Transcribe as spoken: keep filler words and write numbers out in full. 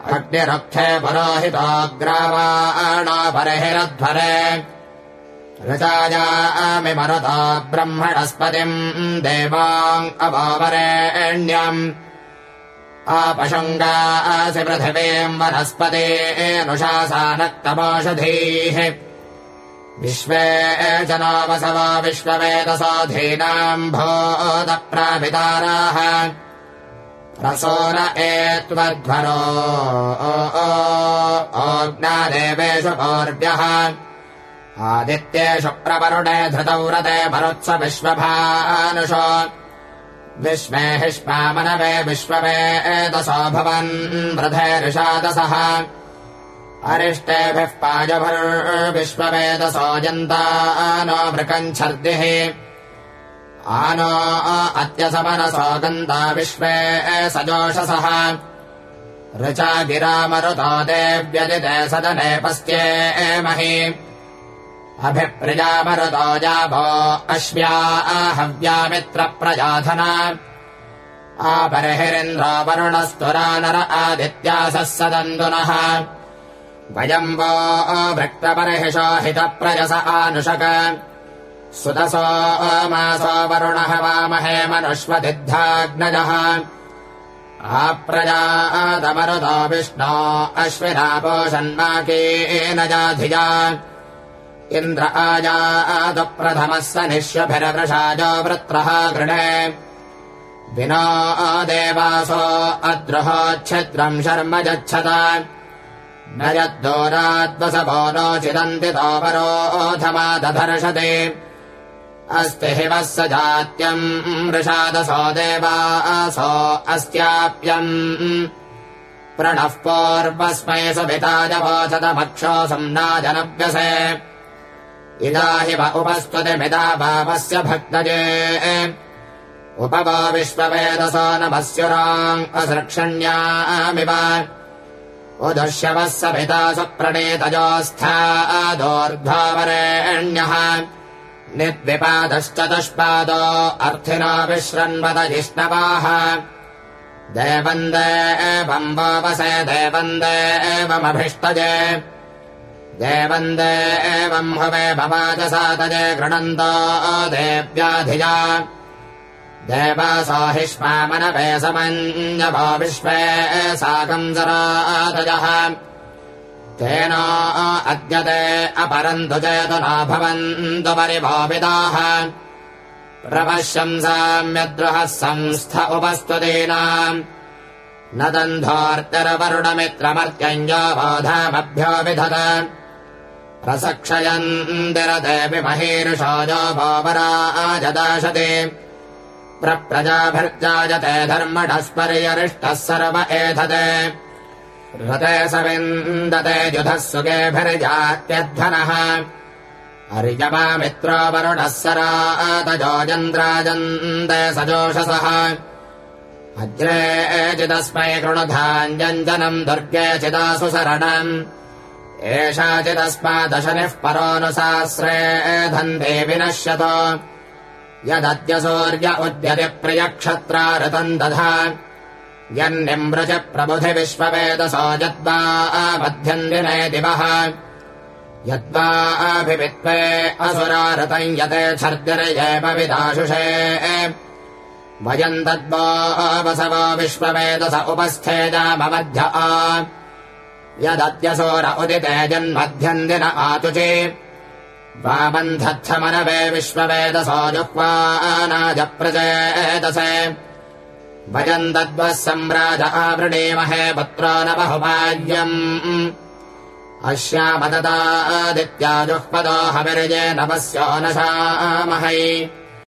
अग्निरुक्थे पुरोहितोऽग्रावाणो बर्हिरध्वरे ऋचायामि मरुतो ब्रह्मणस्पतिम् देवाम् अवोवरेण्यम् आपशुङ्गासि पृथिवीम् वनस्पतेऽनुशासानक्तमोषधीः विश्वे च नो वसवो विश्ववेदसोऽधीनाम् भूतप्रापिताराः रसो न एत्वध्वरो ओज्ञादेवेषु पूर्व्यः आदित्येषु प्रवरुणे धृतौ रते मरुत्स विश्वभानुषो विश्वे हिष्मामनवे विश्ववेदसो भवन् वृधे ऋषादसः अरिष्टेभिः पायुभिर्विश्ववेदसो जन्तानो मृकञ्छर्दिः आनो अत्यसमनसो गन्ता विश्वे सजोषसः ऋचा गिरा मरुतो देव्यजिते सदने पस्त्ये महि अभिप्रिया मरुतो जाभो अश्व्या हव्यामित्रप्रजाधना आपरिहिरिन्द्रो वरुणस्तुरा नर आदित्यासः सदन्दुनः वयम् वो भृक्तपर्हिषो हितप्रजस आनुषक सुतसो मासो वरुणः वामहे मनुष्वदिद्धाग्नजः आप्रजातमरुतो विष्णो अश्विनापोषन्माकेन जाधिजा इन्द्र आजातु प्रथमः स निश्वभिरवृषाजो वृत्रः गृणे विनो देवासो अद्रुहोच्छिद्रम् शर्म यच्छत न यद्दोराद्वसवो नोचिदन्ति तोपरोधमादधर्षते अस्ति हि वः स जात्यम् वृषादसो देवासो अस्त्याप्यम् प्रणः पूर्वस्मै सुभिताजवोचतमक्षोऽसम् नाजनव्यसे इदा हि व उपस्तुतिमिदा भावस्य भक्तजे उपवो विश्ववेदसो नमस्युराम् असृक्षण्यामिव उदुष्यवः सभिता सुप्रणीतजोऽस्थादोर्ध्वावरेण्यः निद्विपादश्चतुष्पादो अर्थिनो विश्रन्वत जिष्णवाः देवम् देवम् वावसे देवम् देवमभिष्टजे देवम् देवम् हुवे भवाजसातजे गृणन्तो देव्याधिजा देवासो हिष्मामनवे समञ्जभो विश्वे साकम् सरातजः तेनो अद्यते अपरन्तु चेतनो भवन्तु परिभोविदाः प्रपश्यंसाम्यद्रुहः संस्थ उपस्तुतीनाम् न दन्धोर्तिर्वरुणमित्रमर्त्यञ्जो बोधामभ्यो विधत प्रसक्षयन्तिरदेवि महीरुषोजो भोवराजदाशति प्रप्रजाभिर्जायते धर्मणस्पर्यरिष्टः सर्व एधते रते सविन्दते युधः सुगेभिर्जात्यध्वनः अर्यमामित्रो वरुणः सरातजो जन्द्राजन्ते सजोषसः अज्रे चिदस्मै कृणुधाञ्जनम् दुर्गे चिदासु शरणम् एषा चिदस्मादशनिः परोऽनुसास्रे धन्ते विनश्यतो यदद्य सूर्य उद्यति प्रियक्षत्रा ऋतम् दधा यन्निमृच प्रबुधि विश्ववेदसो यद्वा मध्यन्दिने दिवः यद्वा अभिवित्वे असुरा ऋतम् यते छर्दिर्येव विदाशुषे वयम् तद्वो वसवो विश्ववेदस उपस्थेजाममध्य आ यदद्यसूर उदिते जन्मध्यन्दिन आतुचे वाबन्धत्थमनवे विश्ववेदसो जुह्वानाजप्रचेतसे वयम् तद्वः सम्राज आवृणीमहे पुत्रो न बहुभाग्यम् अस्यामददादित्या जुह्वदो हविर्ये नवस्यो न शामहै।